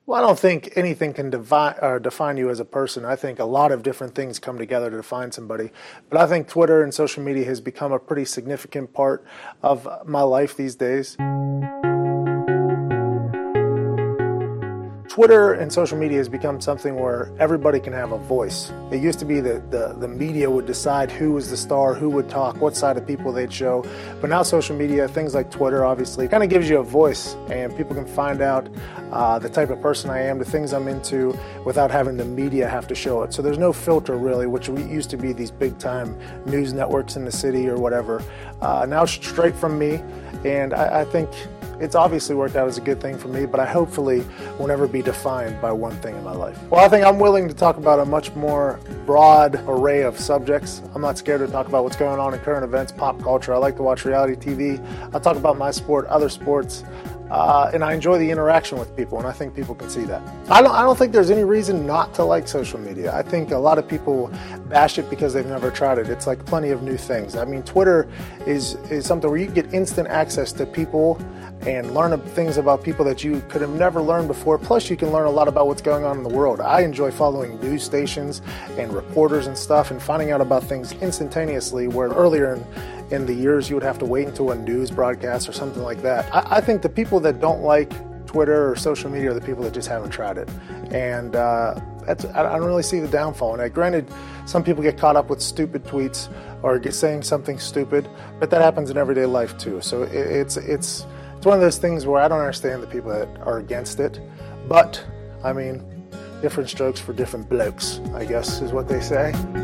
Well, I don't think anything can define you as a person. I think a lot of different things come together to define somebody. But I think Twitter and social media has become a pretty significant part of my life these days. Twitter and social media has become something where everybody can have a voice. It used to be that the media would decide who was the star, who would talk, what side of people they'd show. But now social media, things like Twitter obviously, kind of gives you a voice, and people can find out the type of person I am, the things I'm into, without having the media have to show it. So there's no filter really, which we used to be these big time news networks in the city or whatever. Now straight from me, and I think it's obviously worked out as a good thing for me, but I hopefully will never be defined by one thing in my life. Well, I think I'm willing to talk about a much more broad array of subjects. I'm not scared to talk about what's going on in current events, pop culture. I like to watch reality TV. I'll talk about my sport, other sports, and I enjoy the interaction with people, and I think people can see that. I don't think there's any reason not to like social media. I think a lot of people bash it because they've never tried it. It's like plenty of new things. I mean, Twitter is something where you get instant access to people and learn things about people that you could have never learned before. Plus, you can learn a lot about what's going on in the world. I enjoy following news stations and reporters and stuff and finding out about things instantaneously, where earlier in the years you would have to wait until a news broadcast or something like that. I think the people that don't like Twitter or social media are the people that just haven't tried it. And I don't really see the downfall. And granted, some people get caught up with stupid tweets or saying something stupid, but that happens in everyday life too. So it's one of those things where I don't understand the people that are against it. But, I mean, different strokes for different blokes, I guess is what they say.